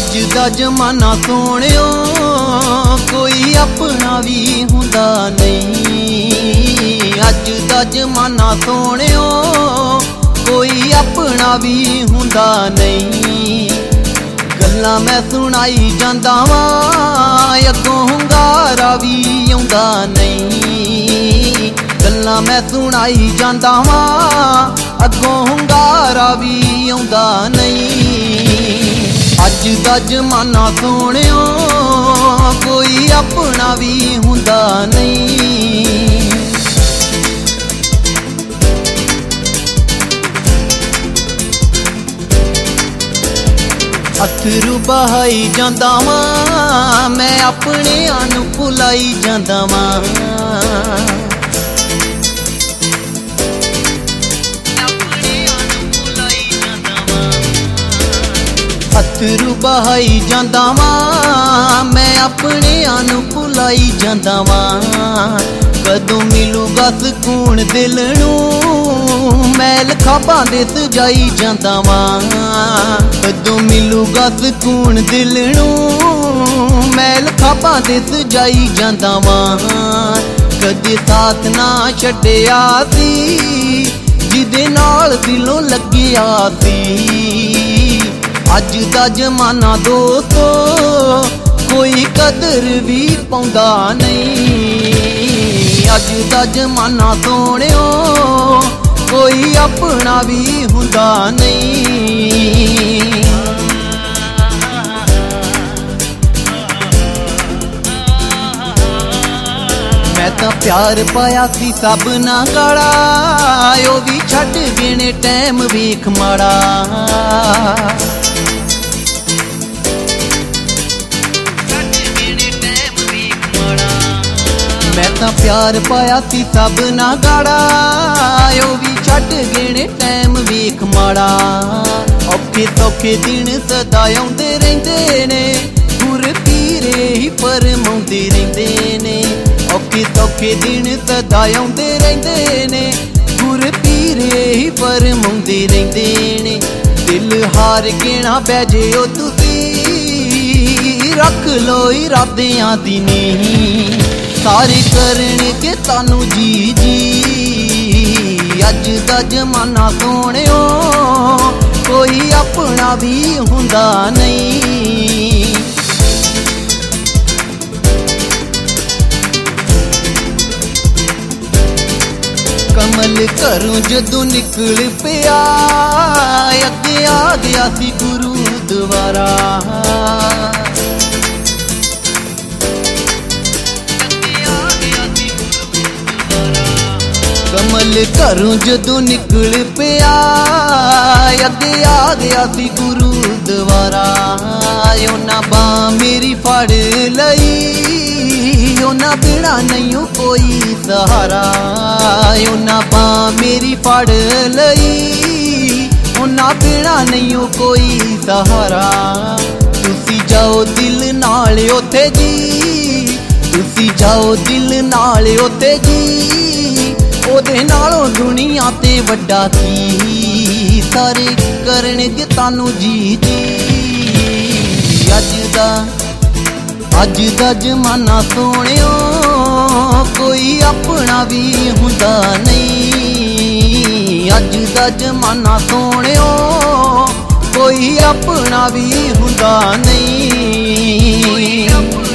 अज दा जमाना सोहणियो कोई अपना भी हुंदा नहीं। अज दा जमाना सोहणियो कोई अपना भी हुंदा नहीं। गल्लां मैं सुनाई जांदा वां अगों हुंगारा भी आउंदा नहीं। गल्लां मैं सुनाई जांदा वां अगों हुंगारा भी आउंदा नहीं। अज दा जमाना सोहणियो कोई अपना भी हुंदा नहीं। अथरू बहाई जांदा वां मैं अपनिआं नूं भुलाई जांदा वां। अथरू बहाई जांदा वां मैं अपनिआं नूं भुलाई जांदा वां। कदों मिलूगा सकून दिल नूं मैल खाबां दे सजाई जांदा वां। कदों मिलूगा सकून दिल नूं मैल खाबां दे सजाई जांदा वां। कदे साथ ना छड्डिया सी जिहदे नाल दिलों लग्गिया सी। अज दा जमाना दोस्तो कोई कदर भी पाउंदा नहीं। अज दा जमाना सोहणियो कोई अपना भी हुंदा नहीं। मैं तां प्यार पाया सी सब ना गाड़ा ओ भी छड्ड गए ने टैम वेख माड़ा। मैं तां प्यार पाया सी सब ना गाड़ा ओ भी छड्ड गए ने टैम वेख माड़ा। औखे सौखे दिन सदा आउंदे रहिंदे ने गुर पीरे ही फरमाउंदे रहिंदे ने। औखे सौखे दिन सदा आउंदे रहिंदे ने गुर पीरे ही फरमाउंदे रहिंदे ने। दिल हार के ना बह जिओ तुसीं रख लो इरादियां दी नीं। सारे करनगे तानू जी जी। अज दा जमाना सोहणियो कोई अपना भी हुंदा नहीं। कमल घरों जदों निकल पिया अगे आ गया सी गुरुद्वारा। कमल घरों जदों निकल पिया अगे आ गया सी गुरुद्वारा। उन्हां बांह मेरी फड़ लई उन्हां बिना नहीं कोई सहारा। उन्हां बांह मेरी फड़ लई उन्हां बिना नहीं कोई सहारा। तुसी जाओ दिल नाल ओथे जी तुसी जाओ दिल नाल ओथे जी। ओदे नालों दुनिया ते वड्डा की सारे करनगे तानू जी जी। अज दा जमाना सोहणियो कोई अपना भी हुंदा नहीं। अज दा जमाना सोहणियो कोई अपना भी हुंदा नहीं।